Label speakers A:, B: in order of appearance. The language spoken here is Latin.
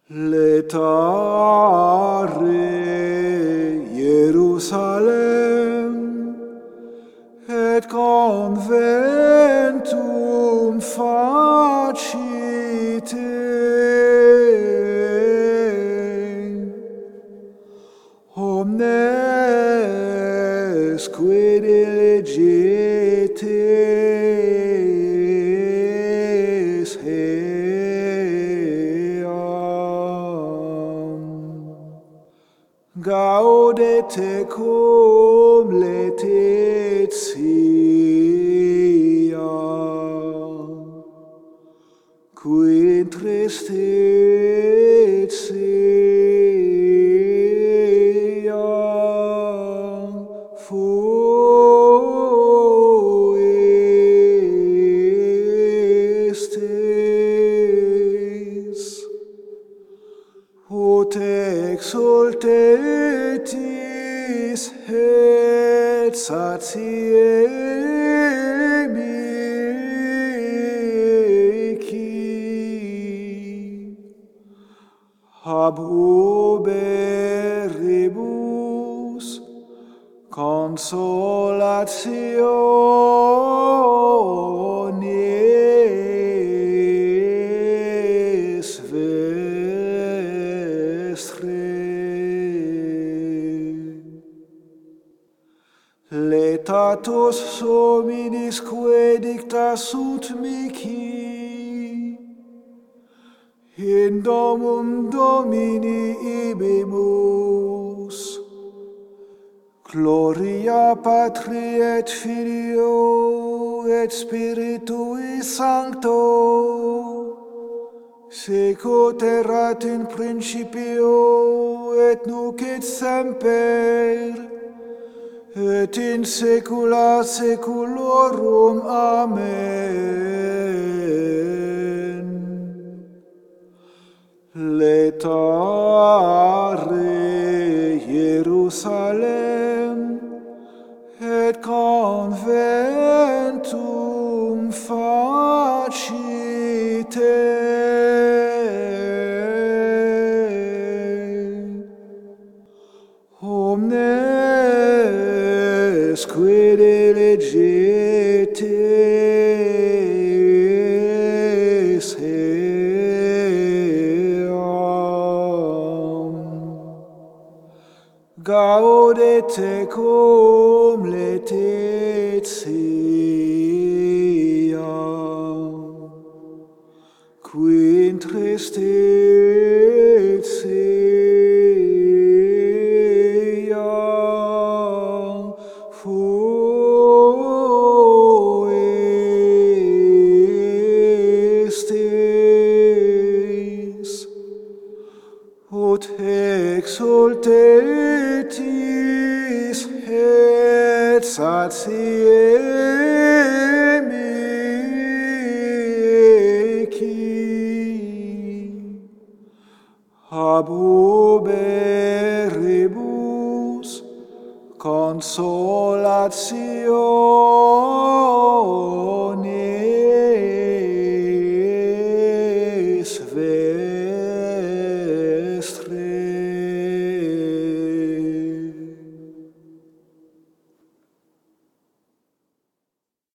A: Letare Jerusalem et conventum facite omnes quid elegetes gaudete cum laetitia, qui in tristetia fuistes, ut exultetis et satiemici ab uberibus consolationis vestre. Letatus hominis quae dicta sunt mihi in domum Domini ibimus, gloria Patri et Filio et Spiritui Sancto, sicut erat in principio et nunc et semper et in saecula saeculorum. Amen. Letare Jerusalem et conventum facite omnes quid elegetes gaudete cum laetitia, qui in tristetia fuistes, ut exultetis et satiemici ab uberibus consolationis